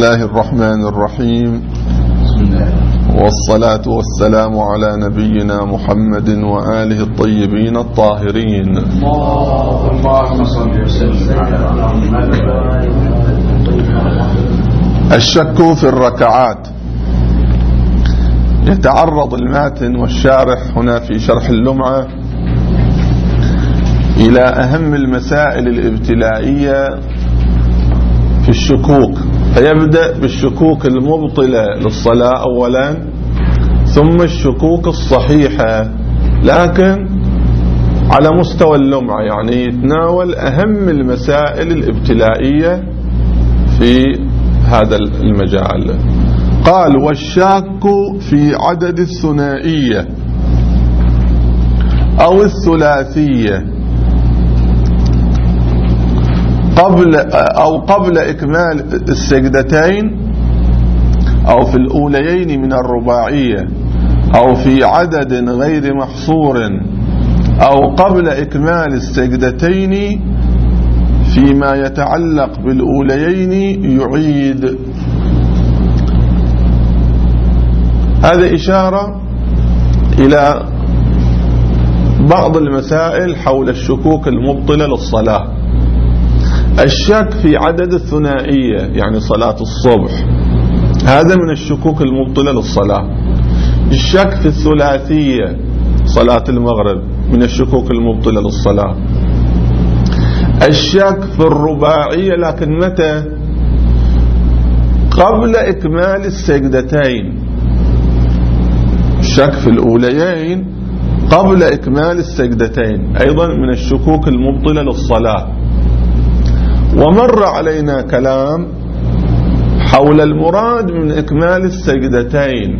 الله الرحمن الرحيم، والصلاة والسلام على نبينا محمد وآله الطيبين الطاهرين. اللهم صل وسلم على محمد. الشك في الركعات. يتعرض الماتن والشارح هنا في شرح اللمعة إلى أهم المسائل الابتلائية في الشكوك، فيبدأ بالشكوك المبطلة للصلاة أولا، ثم الشكوك الصحيحة، لكن على مستوى اللمعة، يعني يتناول أهم المسائل الابتلائية في هذا المجال. قال: والشاك في عدد الثنائية أو الثلاثية قبل إكمال السجدتين، أو في الأوليين من الرباعية، أو في عدد غير محصور، أو قبل إكمال السجدتين فيما يتعلق بالأوليين يعيد. هذا إشارة إلى بعض المسائل حول الشكوك المبطلة للصلاة. الشك في عدد الثنائية، يعني صلاة الصبح، هذا من الشكوك المبطلة للصلاة. الشك في الثلاثية، صلاة المغرب، من الشكوك المبطلة للصلاة. الشك في الرباعية، لكن متى؟ قبل إكمال السجدتين. الشك في الأوليين قبل إكمال السجدتين أيضا من الشكوك المبطلة للصلاة. ومر علينا كلام حول المراد من إكمال السجدتين،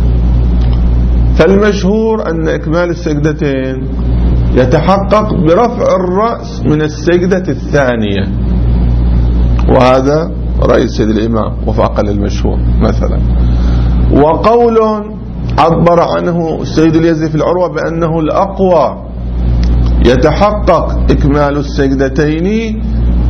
فالمشهور أن إكمال السجدتين يتحقق برفع الرأس من السجدة الثانية، وهذا رأي سيد الإمام وفاق المشهور مثلا. وقول عبر عنه السيد اليزي في العروة بأنه الأقوى، يتحقق إكمال السجدتين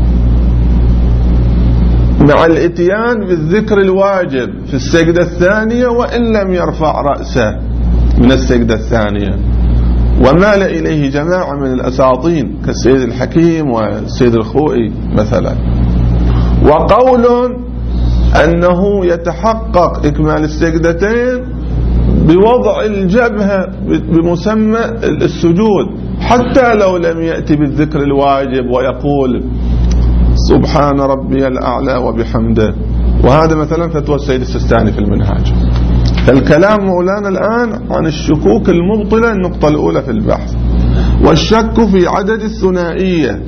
مع الاتيان بالذكر الواجب في السجدة الثانية وإن لم يرفع رأسه من السجدة الثانية، ومال إليه جماعة من الأساطين كالسيد الحكيم والسيد الخوئي مثلا. وقول أنه يتحقق إكمال السجدتين بوضع الجبهة بمسمى السجود، حتى لو لم يأتي بالذكر الواجب ويقول سبحان ربي الأعلى وبحمده، وهذا مثلا فتوى السيد السستاني في المنهاج. فالكلام مولانا الآن عن الشكوك المبطلة، النقطة الأولى في البحث. والشك في عدد الثنائية،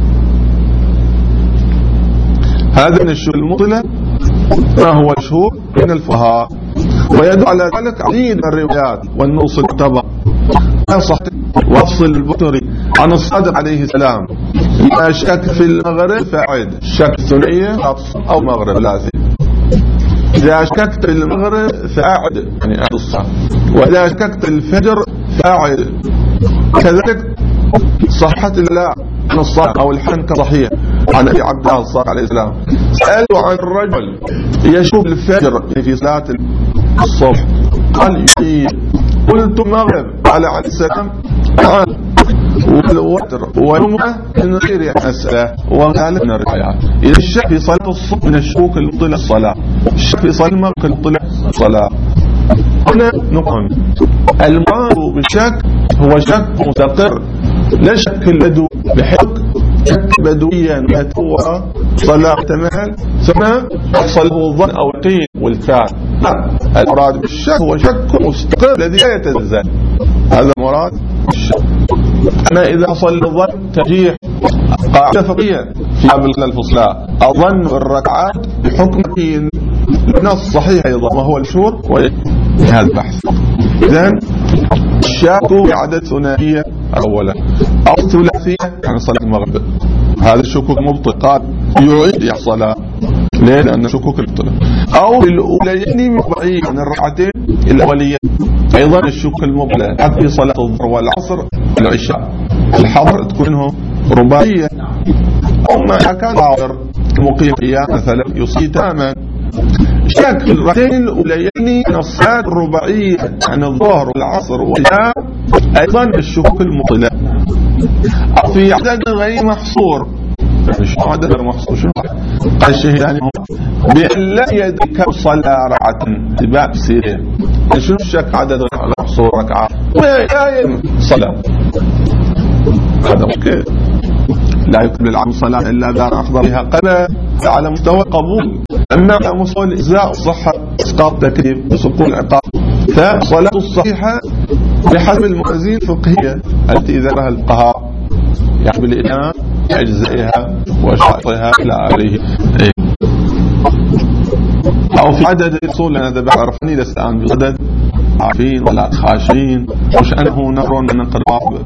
هذا من الشكوك المبطلة ما هو مشهور من الفقهاء، ويدل على ذلك عديد من الروايات والنصوص المعتبرة. وافصل البطري عن الصادق عليه السلام: لا شك في المغرب فأعد. شك ثنائية أو مغرب ثلاثي. إذا شككت في المغرب فأعد، يعني أعد الصلاة. وإذا شككت الفجر فأعد. كذلك صحة الله عن الصادق أو الحنك صحيح عن أبي عبد الله الصادق عليه السلام: سألوا عن الرجل يشوف الفجر في صلاة الصبح، قال يعيد. قلت مغرب، قال عليه السلام تعال. والوتر والجمعة من غير أسئلة وغالب من الروايات. إذا الشك في صلاة الصبح من الشكوك المبطلة للصلاة. الشك في صلاة المغرب المبطلة للصلاة. هنا نقول المراد بالشك هو شك مستقر، لا شك البدو بحق شك بدويا يتوى صلاة احتمال ثم يحصل له الظن أو القين والفعل. لا، المراد بالشك هو شك مستقر الذي لا يتزلزل. هذا مراد الشك. أنا إذا حصل الظن ترجيح قاعدة فقهية في باب الفصلاء: أظن الركعات بحكم النص صحيح أيضا، وهو المشهور هذا البحث. إذن الشك في عدد ثنائية أولا أو ثلاثية، يعني صلاة المغرب، هذا الشكوك مبطل، قال يعيد الصلاة. ليه؟ لأن الشكوك مبطلة. أو الأوليين مبطلين، عن الركعتين الأولية أيضا الشكوك المبطلة. في صلاة الظهر والعصر والعشاء الحضر تكون منه رباعية، أو ما كان حاضر مقيم مثلا يصلي تاما شك في الركعتين الأوليين من الصلاة الرباعية يعني الظهر والعصر والعشاء أيضا الشكوك المطلق، أو في عدد غير محصور. شو عدد غير محصور؟ شنو قال الشهيداني بأن لا يدري كم صلى ركعة اتباع سيره. شنو الشك عدد غير محصور ركعة ولا صلاة؟ هذا مشكلة. لا يقبل العبد صلاة إلا إذا أحضر بها قبل على مستوى القبول، أما على مستوى الإجزاء والصحة إسقاط تكليف وسقوط العقاب. فالصلاة الصحيحة بحسب الموازين الفقهية التي ذكرها الفقهاء يعني بالإمام أجزائها وشرطها إلى آخره. أو في عدد الأصول أنا ذبح عرفني لستان بعدد عارفين ولا خاشين وشأنه نهر من انقلاب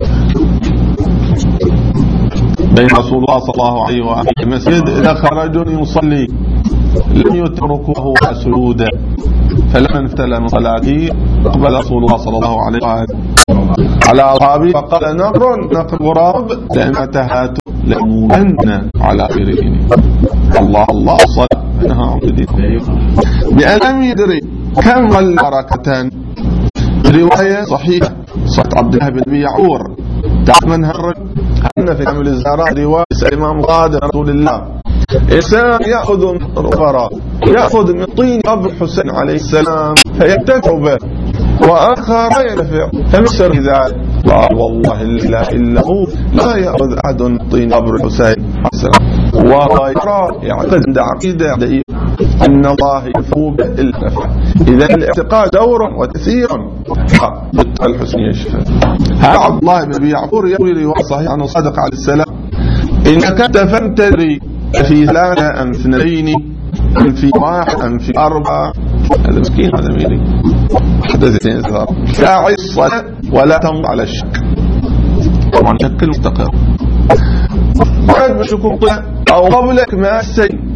بين رسول الله صلى الله عليه وآله المسجد إذا خرج يصلي لم يتركه سجودا، فلما انفتل من صلاته أقبل رسول الله صلى الله عليه وآله على أصحابه فقال نقر غراب لأن تهات لأمومن على غيرهن. الله الله الصلاة أنها عبدين بأن لم يدري كم البركتان. رواية صحيحة صحت عبد الله بن يعور تعرف من هرج أن في عمل الزهراء رواية الإمام قادم رسول الله إنسان يأخذ من الغراء يأخذ من طين قبر الحسين عليه السلام فينتفع به وآخر لا ينفع فمسر ذلك. قال والله لا إلا هو لا يأخذ أحد من طين قبر الحسين عليه السلام ويرى يعتقد عند عقيدة أن الله يفو بالنفع. إذا الاعتقاد دور وتأثير الحسن يشفى. هذا عبد الله بن يعقور يروي رواية صحيحة عن الصادق عليه السلام إنك دفنت تدري في ثلاثة أم اثنين أم في واحد أم في أربعة. هذا مسكين هذا ميري حدثتين ثلاثة داعي الصلاة ولا تمض على الشك. طبعا شك المستقر وعد بشكوك أو قبلك ما السين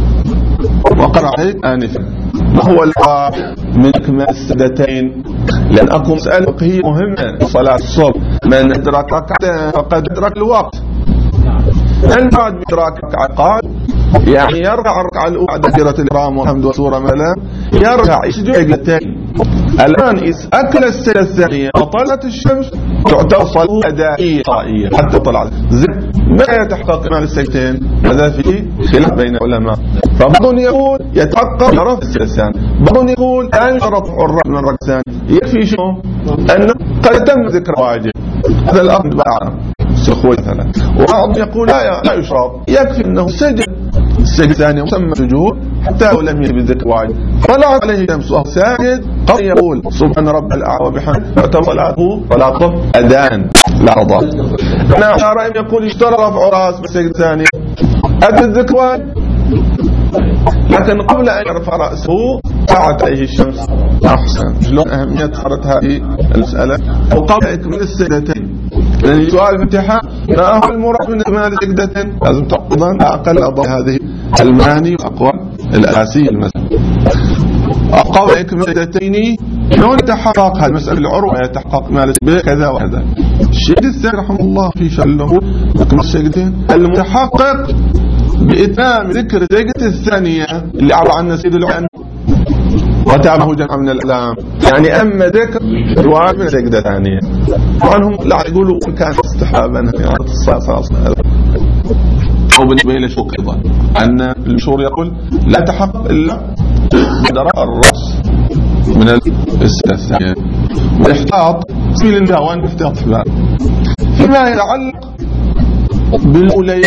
وقرأ عليك آنفا ما هو الفرق من إكمال السجدتين؟ لأن أكو مسألة فقهية مهمة صلاة الصبح من أدرك ركعتين فقد أدرك الوقت. المراد بإدراك ركعة يعني يركع الركعة الأولى بعد تكبيرة الإحرام والحمد والسورة مثلا يركع يسجد سجدتين. الآن إذا أكل السجدة الثانية وطلعت الشمس تعتبر صلاة أدائية طائية حتى طلعت ما يتحقق إكمال السجدتين؟ هذا فيه خلاف بين العلماء. فبعضهم يقول يتحقق رفع السجدة الثانية، بعضهم يقول لا يشرط الرفع من الركعة الثانية يكفي شنو؟ أنه قد تم ذكر واجب. هذا الأمر بعد سخوة مثلا. وبعضهم يقول لا يشرط يكفي أنه سجد السجد الثاني مسمى سجود حتى ولم يكن بالذكر واجب. طلعت عليه الشمس وهو ساجد قد يقول سبحان رب الأعلى وبحمده يعتبر صلاته صلاة أذان لا رضا. أنا رأيي يقول اشترى رفع راس بالسجد الثاني أدى الذكر واجب، لكن قبل أن يرفع رأسه طلعت عليه الشمس. أحسن شلون أهمية صارت هذه المسألة وقبل إكمال السجدتين. لأن سؤال الامتحان ما هو المراد من إكمال السجدتين؟ لازم تقضى أقل أضاء هذه المعاني والأقوال الأساسية المسألة. قبل إكمال السجدتين شلون يتحقق هذه المسألة العروة يتحقق مال كذا وكذا. الشيخ الثاني رحمه الله في شأنه إكمال السجدتين المتحقق بإتمام ذكر السجدة الثانية اللي عبر عنها سيد العلم وتابعه جمع من الأعلام يعني أما ذكر رواية من السجدة الثانية. وعنهم لا يقولوا كان استحبابا يعني الصلاة أو بالنسبة إلى شوك أيضا أن المشهور يقول لا تحقق إلا بدرجة الرأس من السجدة الثانية. والاحتياط في الانتهاوان احتياط فيما يتعلق بالأوليين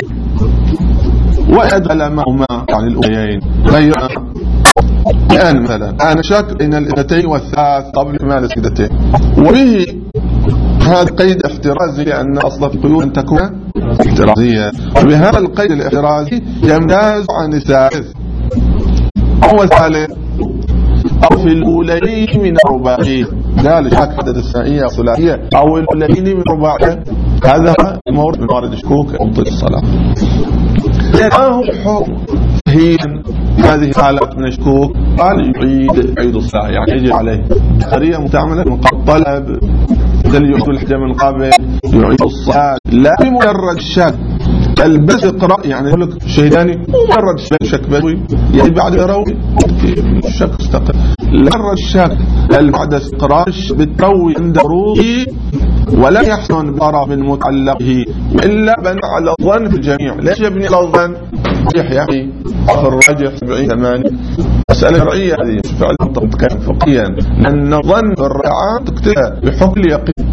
وأدل معهما عن الأوليين غير الآن مثلا أنا شك بين الاثنتين والثالث قبل إكمال السجدتين وبه هذا قيد احترازي لأن أصل في القيود أن تكون احترازية وبهذا القيد الاحترازي يمتاز عن الثالث أو الثالث أو في الأولين من الرباعية قال شك عدد الثانية الثلاثية أو الأولين من الرباعية هذا مورد من موارد الشكوك يبطل الصلاة. ما هو الحكم هي هذه حالات من الشكوك؟ قال يعيد الصلاة يعني يجب عليه طريقة متعملة من قبل طلب يعيد الحجم من قبل يعيد الصلاة لا بمجرد الشك البس اقرأ يعني يقول لك شهداني مجرد شك بدوي يعني بعد يروي الشك استقل مجرد الشك بعد اقرأ بالتروي عند روحه ولا يحسن برا من متعلقه إلا بنى على الظن في الجميع. ليش يبني على الظن؟ يعني في الراجح 70-80 مسألة شرعية هذه فعلا تتكلم فقهيا لأن الظن الرعاة تكتبها بحكم اليقين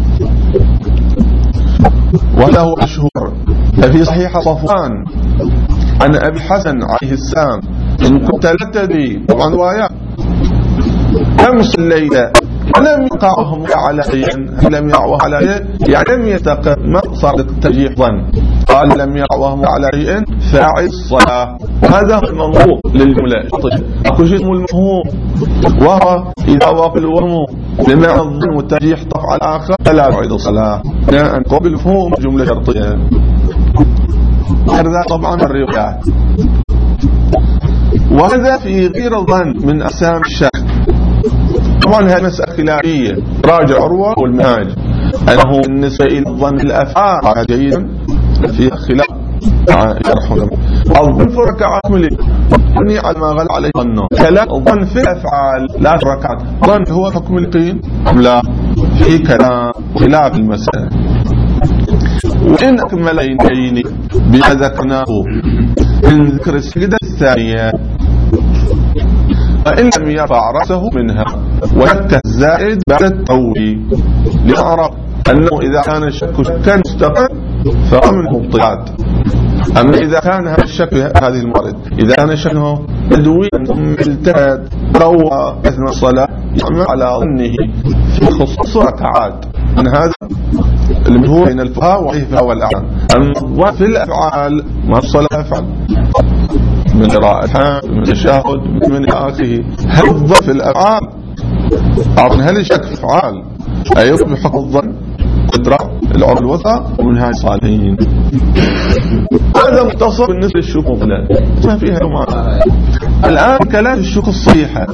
وله مشهور. ففي صحيح صفوان عن أبي الحسن عليه السلام إن كنت لا تدري طبعا روايات أمس الليلة لم يقعهم على شيء لم يعوه على شيء يعني لم يتقى ما صار ترجيح ظن قال لم يعوهم على شيء فاعل الصلاة. هذا هو المنظور للجملة. أكو شيء اسمه المفهوم وهو إذا وافق الوهم بمعنى الظن والترجيح طفع الآخر فلا يعيد الصلاة لأن قبل مفهوم جملة شرطية. هذا طبعا الروايات. وهذا في غير الظن من أقسام الشك. طبعا هذه مسألة خلافية راجع عروة والمنهاج أنه بالنسبة إلى الظن في الأفعال جيدا في خلاف يرحمه الظن في الركعات ملك يعني على ما غل عليه ظنه كلام الظن في الأفعال لا الركعات ظن هو حكم اليقين لا في كلام خلاف المسألة. وإن أكمل عينين بما ذكرناه من ذكر السجدة الثانية فإن لم يرفع رأسه منها وشك الزائد بعد التوبة لنعرف أنه إذا كان الشك شكا مستقر فهو من المبطلات. أما إذا كان هذا الشك هذه الموارد إذا كان شكه بدوي التهد روى أثناء الصلاة يعمل على ظنه في خصوص ركعات أن هذا اللي هو بين الفقهاء وحيفها والأعلى. أما في الأفعال ما الصلاة أفعل من قراءتها من التشهد من آخره هل في الأفعال عرفنا هل الشك في الأفعال أيضا بحق الظن قدرة العرى الوثى ومنها الصالحين. هذا مختصر بالنسبة للشكوك ما فيها معنا. الآن كلام الشكوك الصحيحة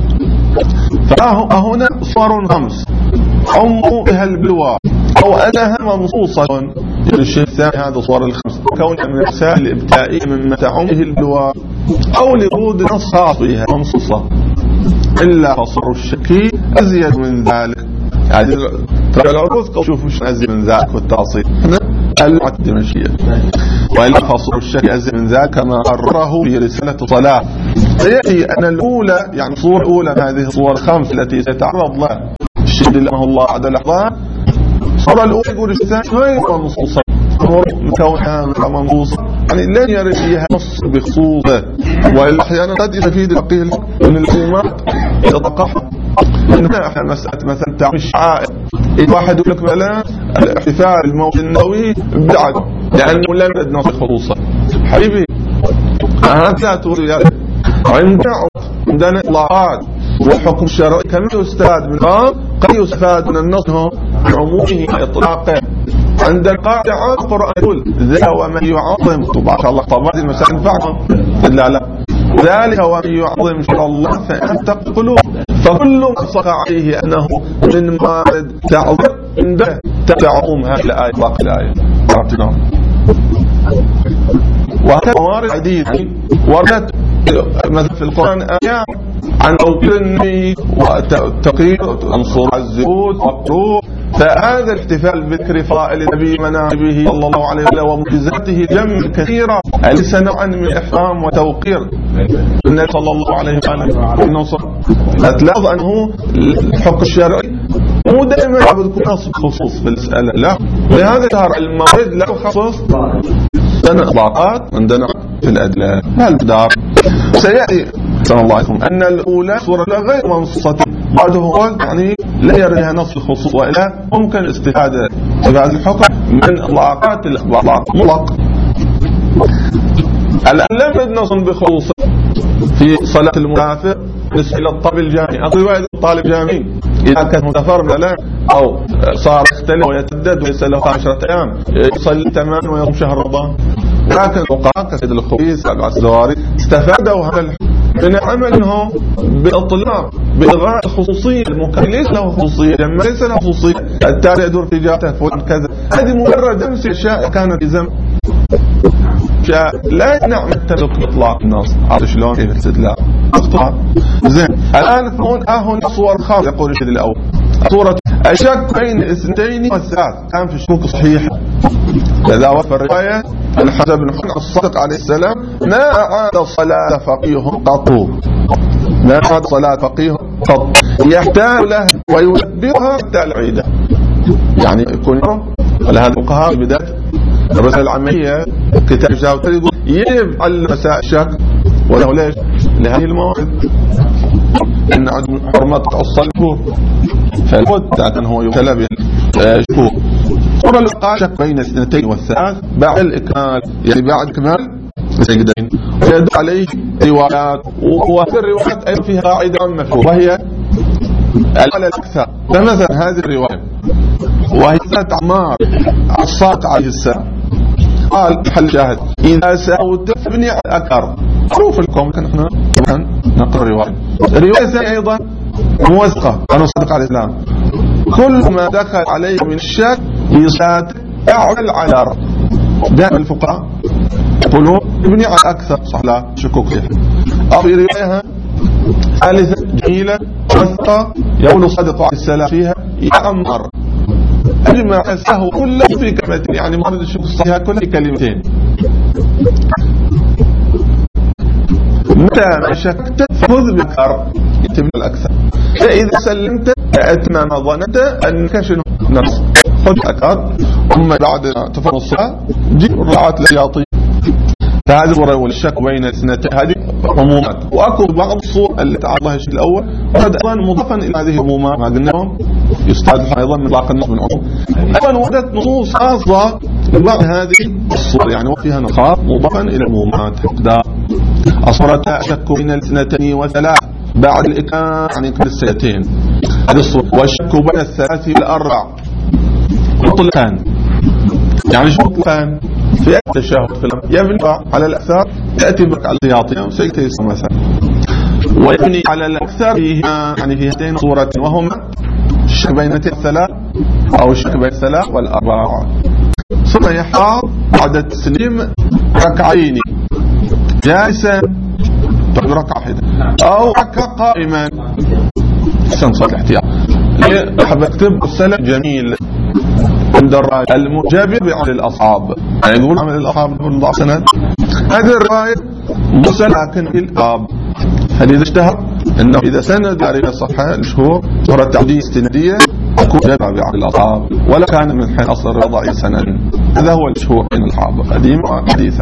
فهنا صور 5 عموا بها البلوى أو أنها منصوصة الشيء الثاني هذا صور 5 كونها من الرسائل الإبتائية مما تعم به البلوى أو لورود نص خاص بها منصوصة إلا فصر الشكي أزيد من ذلك. يعني ترى العروض شوفوا شو أزيد من ذلك والتعصيب المعد دمشقية وإلا فصر الشكي أزيد من ذلك كما قرره في رسالة صلاة. سيأتي أن الأولى يعني صور أولى هذه الصور 5 التي سيتعرض لها الشيء الله الله بعد لحظات. الصورة الأولى يقول الثاني غير منصوصة مكونها منصوصة يعني لن يرد فيها نص بخصوصه وإلا أحيانا قد يستفيد الفقيه من الكلمات يتقح إنها مسألة مثلا تعمل الشعائر إذا واحد يقول لك بلا الاحتفال بالموت النبوي بدعة لأنه لم يرد نص بخصوصه حبيبي هذا تقول يعني عندنا إطلاقات والحكم الشرعي كم يستفاد من قد يستفاد من النص عمومه إطلاقه. عند القاعدة عام القرآن يقول ذا ومن يعظم تبارك الله طبعا المسائل ينفعهم لا ذلك ومن يعظم شرع الله فأنت قلوب فكل ما صقع عليه أنه من مارد تعظم به تعظم هذه الآية باقي الآية عرفتنا. وهكذا موارد عديدة وردت مثل في القرآن آيات عن توقير النبي وتقيير أنصر الزهود والروح. فهذا الاحتفال بذكر فضائل النبي مناقبه صلى الله عليه وسلم ومعجزاته جم كثيرة أليس نوعا من إحرام وتوقير النبي صلى الله عليه وسلم. أتلاحظ أنه الحكم الشرعي مو دائما يكون نص خصوص في المسألة لا لهذا ظهر الموارد له خصوص عندنا إطلاقات عندنا في الأدلة لا الدار. سيأتي صلى الله عليه وسلم أن الأولى صورة غير منصوصة بعده قال يعني لا يردها نص الخصوص وإلا ممكن استفادة في هذا الحكم من إطلاقات الإطلاق مطلق. الآن لم يرد نص بخصوص في صلاة المسافر بالنسبة إلى الطالب الجامعي الرواية الطالب الجامعي إذا كان متفرد الآن أو صار يختلف ويتدد وليس له 10 أيام يصلي تماما ويصوم شهر رمضان. لكن الفقهاء كسيد الخبيث الزواري استفادوا هذا من عمله بإطلاق بإلغاء الخصوصية المكان ليس له خصوصية لما ليس له خصوصية التالي يدور في جاته فلان كذا. هذه مجرد أمس أشياء كانت في زمن شاء لا يمنع من تدق إطلاق النص. عرفت شلون؟ كيف الاستدلال زين. الآن نقول هنا صور خاصة. يقول الشيء الأول صورة الشك بين الاثنتين والثلاث كان في الشكوك صحيحة. إذا وفى الرواية الحسن بن حنبل الصادق عليه السلام ما أعاد صلاة فقيه قط، ما أعاد صلاة فقيه قط، يحتاج له ويدبرها حتى العيدة. يعني يكون على هذا الفقهاء بداية الرسالة العامية كتاب جاوب يقول يجب على مسائل الشك وله ليش؟ لهذه الموارد إن عدم حرمة الصلاة فالبد أن هو يبتلى بالشكوك. ورا القاء شك بين الاثنتين والثلاث بعد الإكمال، يعني بعد إكمال السجدين، ويدل عليه روايات، وفي الروايات أيضا فيها قاعدة مفهومة وهي الأكثر. فمثلا هذه الرواية وهي ذات عمار الصادق عليه السلام قال محل شاهد إذا سأوت فابني على الأكثر. معروف لكم كنا نقرأ رواية ثانية أيضا موثقة عن الصادق عليه السلام كل ما دخل عليه من الشك يصاد أعلى على دائما الفقهاء يقولون ابني على أكثر صح لا شكوك فيها. أو في رواية ثالثة جميلة موثقة يقول الصادق عليه السلام فيها يا عمار أجمع السهو كله في كلمتين، يعني مرض الشكوك فيها كل كلمتين. متى ما شكت فخذ بكر يتم الأكثر، فإذا سلمت أتمام ظننت أنك شنو نقص خذ أكثر، ثم بعد تفهم الصلاة جيب الرعاة الاحتياطي. فهذا هو الشك بين الاثنتين، هذه عمومات. وأكو بعض الصور اللي تعرضها الشيء الأول وهذا أيضا مضافا إلى هذه العمومات ما قلناهم يستهدف أيضا من إطلاق النص من عموم. أيضا وردت نصوص خاصة لبعض هذه الصور يعني وفيها نقاط مضافا إلى العمومات. الصورة شك بين الاثنتين والثلاث بعد الإكمال يعني كل السنتين هذه الصورة. والشك بين الثلاث والأربع مطلقان، يعني شو مطلقان؟ في التشهد في يبني على الأكثر يأتي بك على السياطين وسيكتيس مثلا، ويبني على الأكثر فيها يعني في هاتين صورة وهما الشك بين الثلاث أو الشك بين الثلاث والأربع. ثم يحفظ بعد التسليم ركعين جالسا ركعة واحدة أو ركعة قائما صلاة الاحتياط. أحب أكتب السلام جميل عند الراجل المجابر بعمل الأصحاب، يعني يقول عمل الأصحاب من ضع سند. هذه الرواية مسلم لكن في الأب هل إذا اشتهر أنه إذا سند على الصحة المشهور صورة تعديل استندية يكون جابر بعمل الأصحاب ولا كان من حين أصل الرضاعي سند. هذا هو المشهور بين الحافظ قديم وحديثا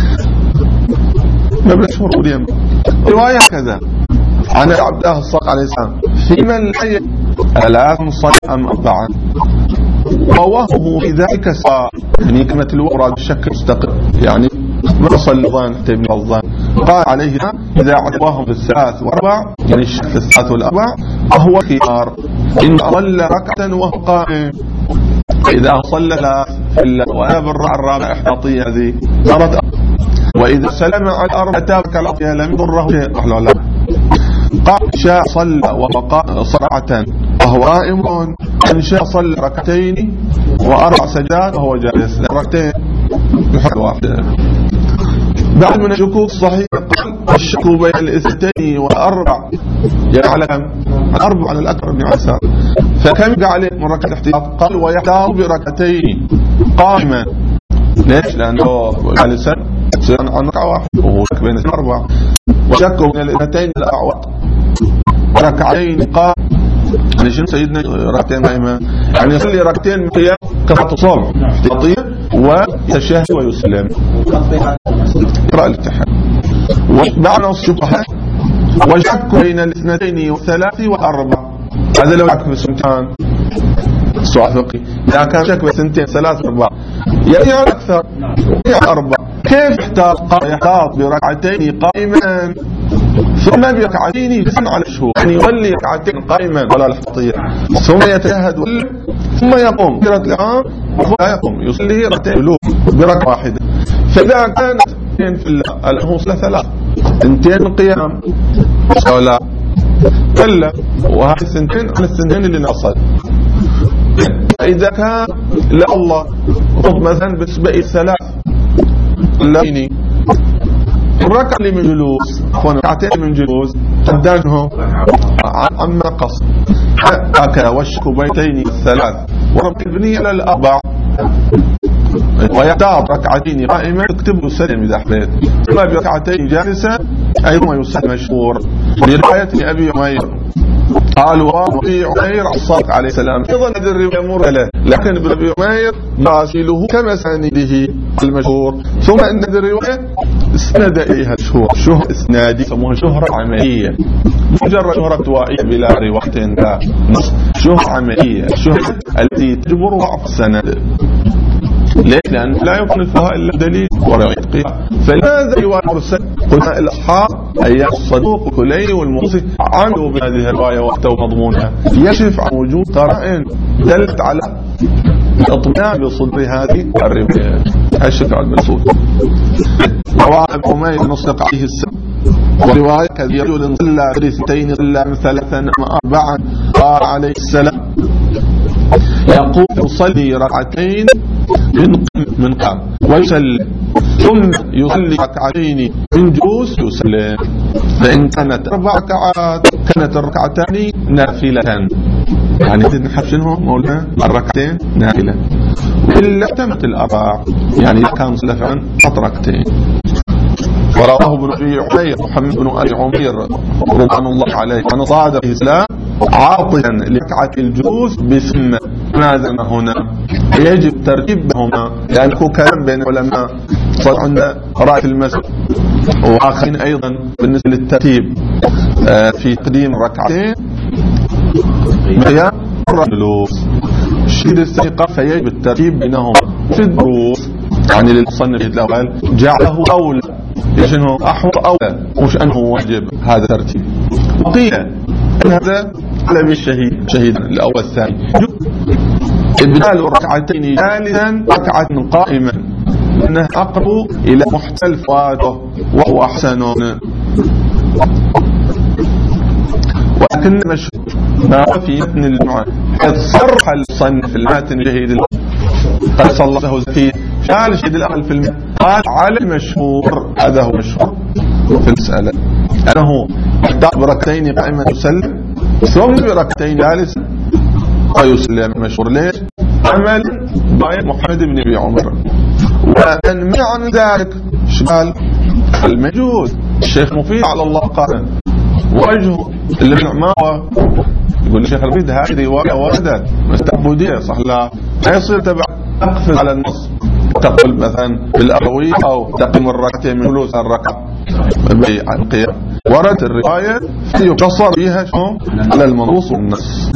مشهور قديم. رواية كذا عن عبد الله الصادق عليه السلام في من لا صلى أم أربعا ووهمه في ذلك سواء، يعني كلمة الورى بالشك مستقر يعني ما صلى ظان حتى ابن الظان قال عليها إذا عدواهم في الثلاث والأربع يعني الشك في الثلاث والأربع فهو خيار إن صلى ركعة وهو قائم، إذا صلى وأنا بالركعة الرابعة احتاطية هذه صارت، وإذا سلم على الأرض أتابك الأطية لم يضره شيء رحل الله. قال شاء صلى وهو صرعة وهو قائم، إن شاء صلى ركعتين وأربع سجدات وهو جالس ركعتين بحق واحدة. بعد من الشكوك صحيح قال الشك بين الاثنتين والأربع يعلم الأربع على الأكبر بن عسى فكم يقع عليه من ركعة الاحتياط؟ قال ويحتاط بركعتين قائما. ليش؟ لأنه جالسا عن ركعة واحدة وهو شك بين الأربع، وشك بين الاثنتين الأعوض ركعتين قائما. يعني شنو سيدنا ركعتين قائمة؟ يعني يصلي ركعتين من قيام كفاة الصبح احتياطية ويتشهد ويسلم يقرأ الاتحاد. ومعنى الشبهة والشك بين الاثنتين والثلاث والأربع هذا لو شك في السنتين سؤال فقهي. إذا كان شك في سنتين ثلاث أربع يعني أكثر يعني أربع كيف يحتاط بركعتين قائما ثم بركعتين جسم على الشهور، يعني يولي ركعتين قائما ولا الاحتياطية ثم يتشهد ثم يقوم كرة العام لا يقوم يصلي ركعتين بركعة واحدة. فإذا كانت في الأنصلة ثلاث سنتين قيام ولا كلا وهذه السنتين عن السنتين اللي نصل. إذا كان لا الله مثلا بالنسبة الثلاث الليني الركعة اللي من جلوس ركعتين من جلوس قدامه عن نقص هكذا والشك بيتين الثلاث ويبني على الأربع ويختار ركعتين قائمة يكتب سلم إذا حبيت ثم بركعتين جالسة أيضا يسلم مشهور برواية أبي عمير قال وأبي عمير الصادق عليه السلام أيضا هذه الرواية مرسلة لكن أبي عمير مراسله كما سنده المشهور ثم أن هذه الرواية اسند إليها شهرة إسنادي يسموها شهرة عملية مجرد شهرة دوائية بلا رواية لا نص شهرة عملية الشهرة التي تجبر ضعف السند ليه؟ لأن لا يمكن الفقهاء إلا دليل ورواية قيام فلماذا رواية مرسل قلنا الأصحاب أي الصدوق كلي والموصي عملوا بهذه الرواية وقتوا مضمونها يشرف عن وجود قرائن دلت على الاطمئنان بصدر هذه الرواية الشفع عن المسؤول رواه أبو عمير نصدق عليه السلام ورواية كرجل صلى ركعتين صلى ثلاثا أربعا قال عليه السلام يقول يصلي ركعتين من قام ويسلم ثم يصلي ركعتين من جلوس يسلم فإن كانت 4 ركعات كانت الركعتان نافلة يعني نحب شنو مولانا الركعتين نافلة وإلا اعتمت الأربع يعني كان صلى فعلا ركعتين ورواه ابن أبي عمير محمد بن أبي عمير رضوان الله عليه أن صعد عليه السلام عاطيا لركعة الجلوس بسنة ماذا هنا يجب ترتيبهما لأن كلام بين العلماء صار عندنا رأي في المسجد وآخرين أيضا بالنسبة للترتيب في تقديم ركعتين قيام الجلوس الشيء الثقة فيجب الترتيب بينهما في الدروس يعني للمصنف الأول جعله أولى شنو أحوط أولى مش أنه واجب هذا ترتيب وقيل أن هذا على بالشهيد الأول الثاني إبدال ركعتين جالسا ركعة قائما أنه أقرب إلى محتل فاته وهو أحسن ولكن مشهور ما في متن الجمعة حيث صرح المصنف الماتن جهيد قد صلى له زكية شال الشهيد الأول في المتن قال على المشهور هذا هو مشهور في المسألة أنه يحتاج بركعتين قائما يسلم ثم بركعتين جالسا ويسلم مشهور ليش؟ عمل ضعيف محمد بن أبي عمر ومن منع من ذلك قال المجوز الشيخ مفيد على الله قال وجهه اللي ما هو يقول الشيخ الرفيد هذه رواية وردت مستعبودية صح لا ما يصير تبع تقفز على النص تقول مثلا بالأروي أو تقيم الركعتين من جلوس الركعة بالقيام ورد الرواية يقتصر فيها على المنصوص والنص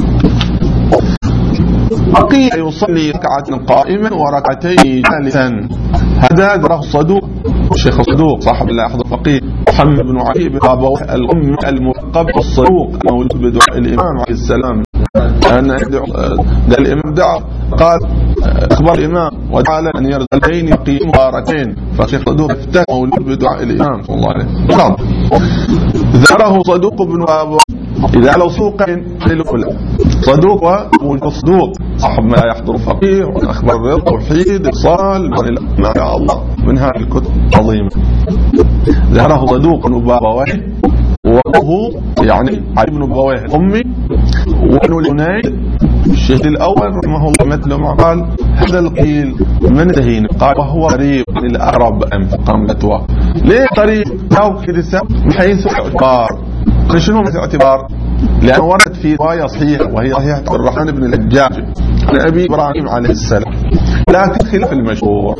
وقيل يصلي ركعة قائما وركعتين جالسا هذا ذكره الصدوق الشيخ الصدوق صاحب اللاحظ الفقيه محمد بن علي بن أبوه الأم الملقب الصدوق مولود بدعاء الإمام عليه السلام أن الإمام دعا قال أخبر الإمام وجعل أن يرد البين يقيم مباركين فالشيخ صدوق افتتح مولود بدعاء الإمام صلى الله عليه وسلم ذكره صدوق بن أبوه إذا لو سوقين للأولى صدوق وصدوق صاحب ما يحضر فقيه وأخبر بالتوحيد إصال ما شاء الله من هذه الكتب عظيمة ذكره صدوق بن بابويه وهو يعني علي بن بابويه الأمي وابن العنيد الشهيد الأول رحمه الله مثل ما قال هذا القيل من دهين قال وهو قريب من الأقرب أنفقا فتوى ليه قريب أو كرسة من حيث الاعتبار شنو من الاعتبار لأنه ورد في رواية صحيحة وهي صحيحة الرحمن بن الحجاج عن أبي إبراهيم عليه السلام لكن خلاف المشهور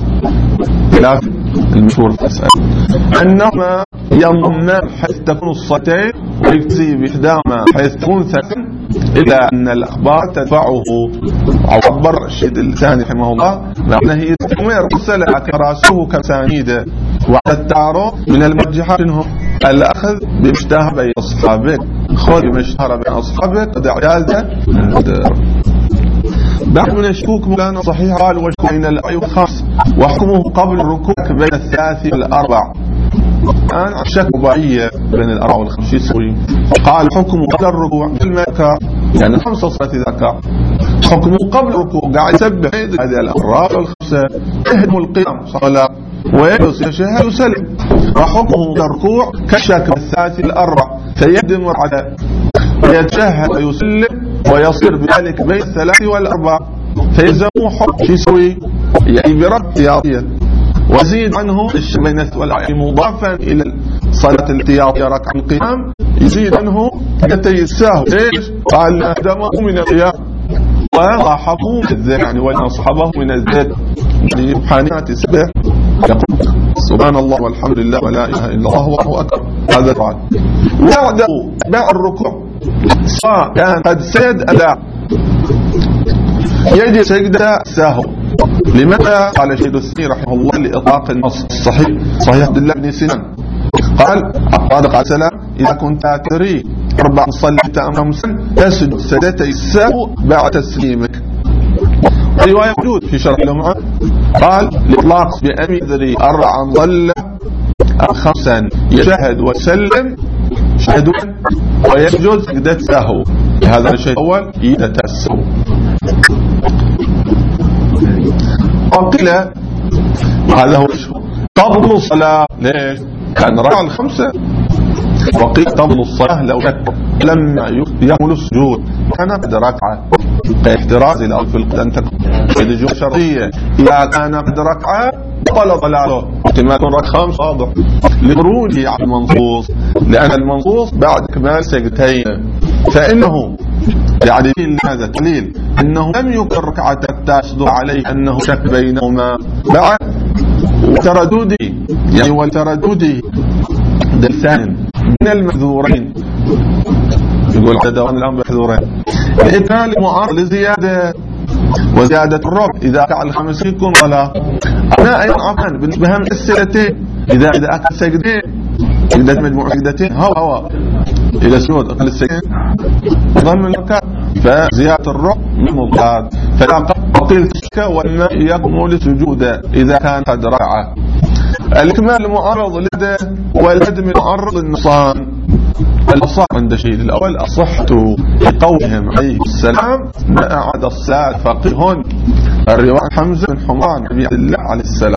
في المسألة أنهما يضمان حيث تكون الصلاتين ويكتفي بإحداهما حيث تكون ثلاثا إلا أن الأخبار تدفعه عبر الشهيد الثاني رحمه الله معناه هي تكمير رسالة راسه كسانيدة وعلى التعارض من المرجحات انه الأخذ بمشتهى بين أصحابك خذ بمشتهى بين أصحابك قد اعجازه بعد من الشكوك مولانا صحيح قال والشكوك بين الأي والخمس وحكمه قبل الركوع بين الثلاث والأربع الآن شك رباعية بين الأربع والخمس يسوي قال حكمه قبل الركوع بالمكة يعني 5 صلاة ذكاء حكمه قبل الركوع قاعد يسبح هذه الأربع والخمسة اهدموا القيام صلاة ويجلس يشهد ويسلم، وحكمه الركوع كالشك الثالث الأربع، فيهدم ركعتين ويتشهد ويسلم ويصير بذلك بين الثلاث والأربع، فيلزمه حكم يسوي يعني بركعة احتياطية، ويزيد عنه بين والأربع مضافا إلى الصلاة الاحتياطية ركعة القيام، يزيد عنه ركعتي السهو. ليش؟ قال أهدمه من القيام وصاحبه من الزيت، يعني وأصحابه من الزيت لحانات السبع، يقول سبحان الله والحمد لله ولا إله إلا الله والله أكبر. هذا الفعل وعده مع الركوع سواء كان قد سجد أداء يجب سجدة سهو. لماذا؟ قال الشيخ السني رحمه الله لإطلاق النص الصحيح صحيح عبد الله بن سنان قال الصادق عليه السلام إذا كنت تري 4 صليت أمام سن تسجد سجدتي السهو بعد تسليمك. رواية موجود في شرح لمعة قال الإطلاق بأن يدري 4 ظل 5 يشهد ويسلم شهدوا ويسجد سجدة سهو. هذا الشيء الأول يتسهو. وقيل هذا هو تبطل الصلاة. ليش؟ كان ركع 5. وقيل تبطل الصلاة لو لما يكمل السجود كان قد ركعة كاحتراز إلى في أن تكون الجملة شرطية. إذا كان قد ركعة بطل صلاته احتمال يكون ركعة 5 واضح لخروجه عن المنصوص، لأن المنصوص بعد كمال سجدتين، فإنه يعني هذا دليل أنه لم يكن ركعة تصدر عليه أنه شك بينهما بعد وتردده، يعني والتردده دلسان من المحذورين. يقول عدد دوام الآن بحذورين لإكمال المعارض لزيادة وزيادة الركع إذا فعل 5 يكون ولا أنا أيضا عفوا بالنسبة لهم السجدتين إذا أكل سجدتين إذا مجموع سجدتين هو إلى سجود أقل السجدتين ضمن الركعة فزيادة الركع من مضاد. فلا قيل تشك وما يكمل سجودا إذا كان قد ركع. الإكمال المعارض لدى والهدم المعرض النصان. الأصح عند الشيء الأول أصحت لقولهم عليه السلام ما أعد الصلاة فقيه الرواية حمزة بن حمران أبي عبد الله عليه السلام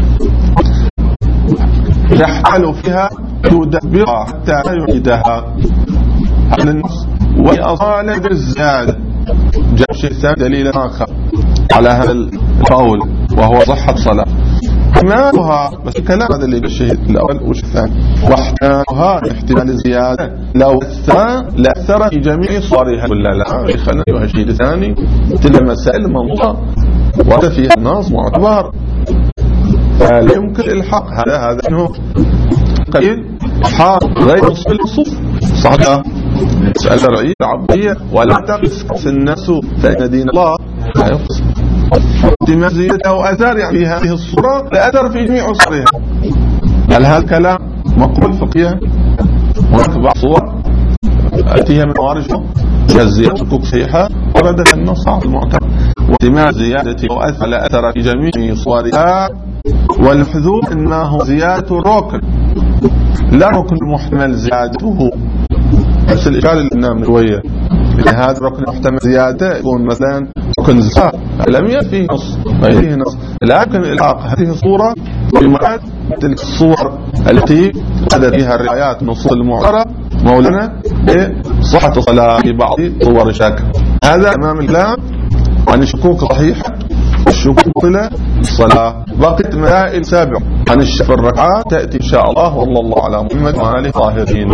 يحتال فيها يدبرها حتى لا يعيدها. هذا النص وأصال بالزيادة جاء شيء ثاني دليل آخر على هذا القول وهو صحة صلاة. احتمالها بس الكلام هذا اللي بالشيء الأول وش الثاني واحتمالها احتمال الزيادة لو لأثر في جميع صورها ولا لا خلنا نيوها شيء ثاني تلك مسائل منطقة وهذا فيها النص معتبر فلا يمكن الحق هذا انه قليل الحق غير الصف صحيح مسألة شرعية عبدية ولا تقص الناس فإن دين الله لا يقص احتمال زيادة أو أثار يعني في هذه الصورة لا أثر في جميع صورها. هل هذا الكلام مقبول فقهيا؟ هناك بعض صور أتيها من موارجه كالزيادة حقوق صحيحة وردت النص على المعتبر واحتمال زيادة أو أثر لا أثر في جميع صورها. والحذور إنه زيادة ركن لا ركن محتمل زيادته نفس الإشكال اللي قلنا من شوية هذا ركن محتمل زيادة يكون مثلا ركن زكاة لم يفي نص غيره نص لكن الحاق هذه الصورة بمعاد تلك الصور التي حدث فيها الروايات نصوص المعتبرة مولانا صحة الصلاة في بعض صور الشك. هذا أمام الكلام عن الشكوك صحيحة الشكوك لا الصلاة. بقيت مسائل 7 عن الشك في الركعات تأتي إن شاء الله والله الله على محمد وآله طاهرين.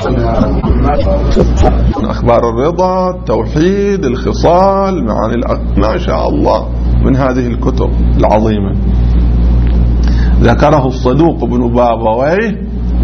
أخبار الرضا التوحيد الخصال معاني ما شاء الله من هذه الكتب العظيمة ذكره الصدوق بن بابويه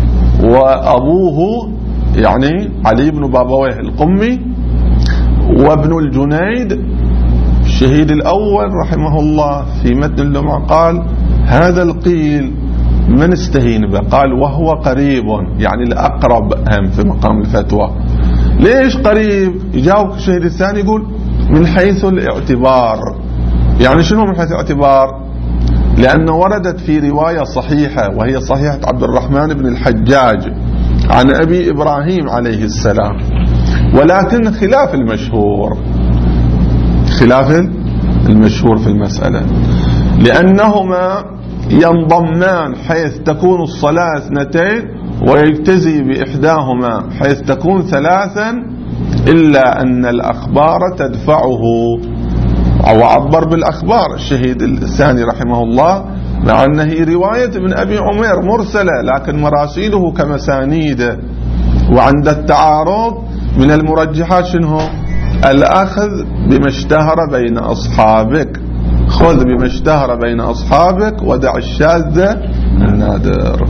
وأبوه يعني علي بن بابويه القمي وابن الجنيد الشهيد الأول رحمه الله في متن اللمع قال هذا القيل من استهين به قال وهو قريب يعني الأقرب أهم في مقام الفتوى. ليش قريب؟ يجاوب الشهيد الثاني يقول من حيث الاعتبار. يعني شنو من حيث الاعتبار؟ لأنه وردت في رواية صحيحة وهي صحيحة عبد الرحمن بن الحجاج عن أبي إبراهيم عليه السلام ولكن خلاف المشهور في المسألة لأنهما ينضمان حيث تكون الصلاة 2 ويجتزي بإحداهما حيث تكون 3، إلا أن الأخبار تدفعه. أو عبر بالأخبار الشهيد الثاني رحمه الله، مع أنه رواية ابن أبي عمير مرسلة لكن مراسيله كمسانيد. وعند التعارض من المرجحات شنو؟ الأخذ بما اشتهر بين أصحابك، خذ بما اشتهر بين أصحابك ودع الشاذ النادر.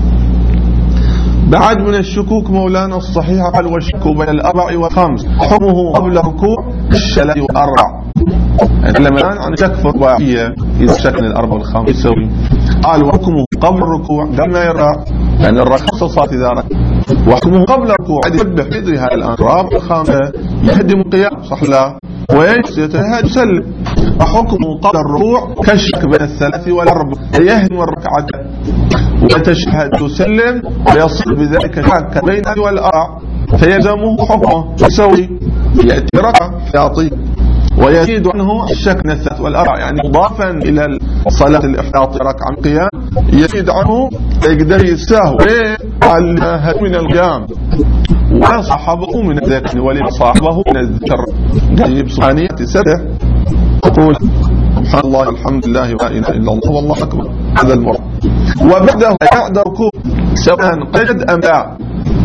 بعد من الشكوك مولانا الصحيح قال والشك بين الأربع والخمس حكمه قبل ركوع الشلل والأربع. نتكلم الآن عن شك في الرباعية إذا شك من الأربع والخمس يسوي. قال وحكمه قبل الركوع قبل ما يرى، لأن الركعة صارت إذا ركع. وحكمه قبل الركوع يسبح يدريها الآن الرابع والخامسة يهدم القيام صح لا ويجلس يتهاد يسلم. وحكمه قبل الركوع كشك بين الثلاث والأربع يهدم الركعة ويتشهد يسلم ويصل بذلك شك بين الثلاث والأربع فيلزمه حكمه يسوي يأتي ركعة يعطي ويزيد عنه الشك من الثلاث والأربع، يعني مضافا إلى صلاة الإحراط ركعة من القيام يزيد عنه يقدر يساهو قال من القيام ولا صاحبه من الذكر ولا صاحبه من الذكر جيب سبحانية سبح تقول سبحان الله الحمد لله ولا إله إلا الله والله أكبر. هذا المرض. وبعده يعد ركوع سواء قيد أم لا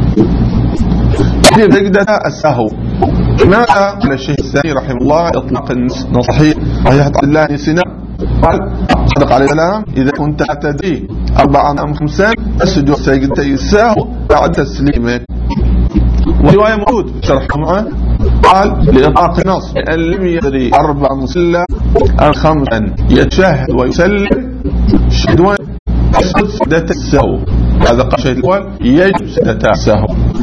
يقدر السهو. ما قال الشيخ الثاني رحمه الله اطلاق النصحيح صحيح عبد الله بن سنان قال صدق عليه السلام إذا كنت تدري 4 أم 5 اسجد سجدتي السهو بعد تسليمك. ورواية موجود في شرح معه قال لإطلاق النص أن لم يدري 4 إلا أم 5 يتشهد ويسلم شهدوان يسجد سجدتي السهو. هذا قال الشيخ الأول يجب سجدتي السهو.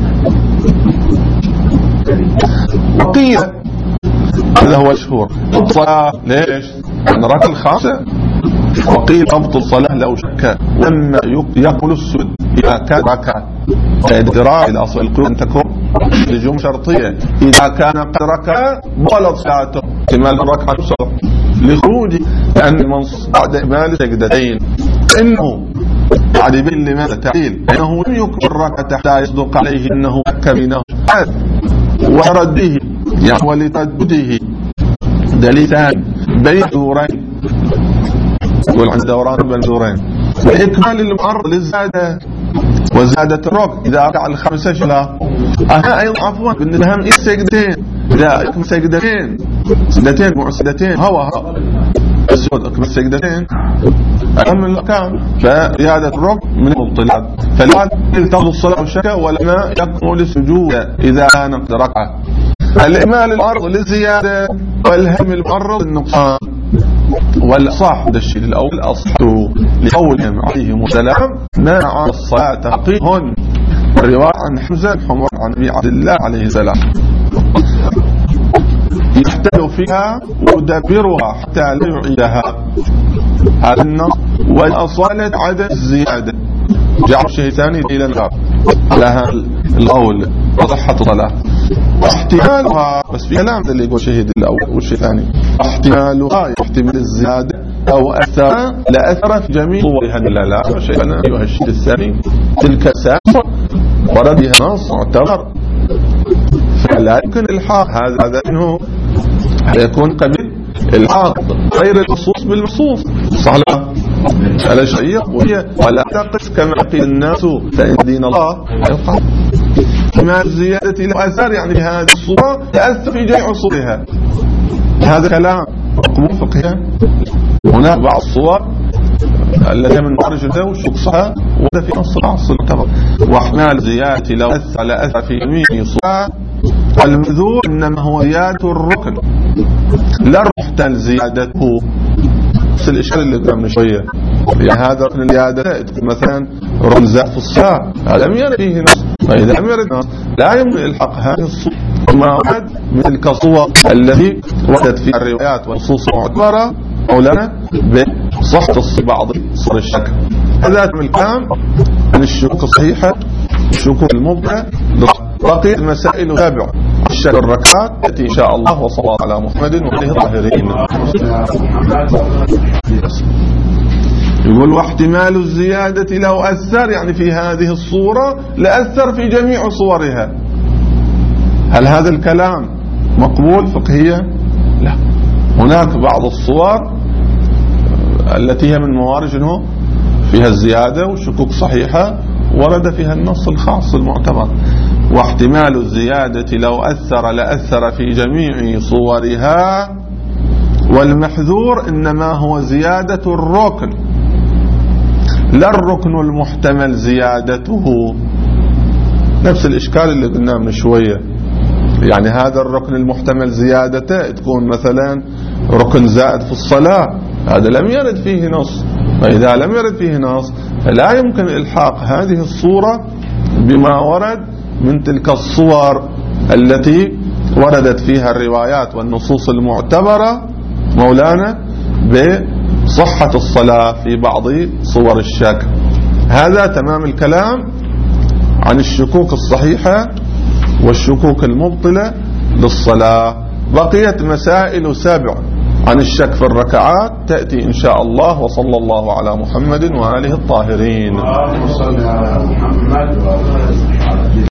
وقيل هذا هو مشهور الصلاة ليش؟ عن ركعة الخامسة. وقيل ضبط الصلاة لو شك لما يقول السجود إذا كان ركعة إدراك إلى أصل القيام أن تكون لزوم شرطية. إذا كان قد ركع بطلت صلاته كمال الركعة بسرعة لخروج لأن من بعد إكمال سجدتين إنه بعد يبين لماذا تعليل إنه لم يكن الركعة حتى يصدق عليه أنه كمينه ورده يعني ولتردده دليلان بين دورين يقول عند دوران بين دورين لإكمال المعرض للزادة وزادة الركع إذا ركع ال5 شلا أيضا عفوا بالنسبة لهم سجدتين إذا أكمل سجدتين مع سجدتين هوا السود أكمل سجدتين أهم الأركان فزيادة الركع من المبطلات. فلا تلتغض الصلاة والشكا ولما يكمل السجود إذا كان قد ركع. الإمال المعرض للزيادة والهم المعرض النقصان. والصح هذا الشيء الأول أصحته لقولهم عليهم السلام منع الصلاة فقيه. الرواية عن حمزة حمر عن أبي عبد الله عليه السلام يحتل فيها ويدبرها حتى لا يعيدها. هذا النص والأصالة عدم الزيادة جعل الشيء الثاني إلى الغاب لها القول وصحة الصلاة. احتمالها بس في كلام اللي يقول شهيد الأول والشيء الثاني احتمالها يحتمل الزيادة أو أثر لا أثر في جميع صورها لا شيء. أنا أيها الشيء الثاني تلك ساقة وردها نص معتبر فلا يمكن الحاق هذا منه يكون قبيل الحاق غير المخصوص بالمخصوص صح لا الأشعرية ولا تقف كما قيل الناس فإن دين الله يقع. ما الزيادة له أثر يعني هذه الصورة تأثر في جميع صورها. هذا كلام حكم فقهي. هناك بعض الصور التي من خارج الزوج شخصها وهذا في نص العصر المعتبر. واحتمال زيادة لو أثر لا أثر في جميع صورها المذور إنما هو زيادة الركن لا محتل زيادته. نفس الإشكال اللي قدامنا شوية يعني هذا ركن الزيادة مثلا رمزات في الصلاة هذا لم يرد فيه نص. فإذا لم يرد نص لا يمكن الحق هذه الصور ما ورد مثل كالصور التي وردت في الروايات والنصوص المعتبرة مولانا بصحة بعض صور الشك. هذا من الكلام عن الشكوك الصحيحة الشكوك المبدعة. بقي المسائل تابعة الشك الركعات يأتي إن شاء الله وصلى الله على محمد وعليه الطاهرين. يقول واحتمال الزيادة لو أثر، يعني في هذه الصورة لأثر في جميع صورها. هل هذا الكلام مقبول فقهيا؟ لا. هناك بعض الصور التي هي من موارد أنه فيها الزيادة والشكوك صحيحة ورد فيها النص الخاص المعتبر. واحتمال الزيادة لو أثر لأثر في جميع صورها، والمحذور إنما هو زيادة الركن لا الركن المحتمل زيادته. نفس الإشكال اللي قلناه من شوية، يعني هذا الركن المحتمل زيادته تكون مثلا ركن زائد في الصلاة، هذا لم يرد فيه نص، فإذا لم يرد فيه نص فلا يمكن إلحاق هذه الصورة بما ورد من تلك الصور التي وردت فيها الروايات والنصوص المعتبرة مولانا بصحة الصلاة في بعض صور الشك. هذا تمام الكلام عن الشكوك الصحيحة والشكوك المبطلة للصلاة. بقيت مسائل 7 عن الشك في الركعات تأتي إن شاء الله. وصلى الله على محمد وآله الطاهرين.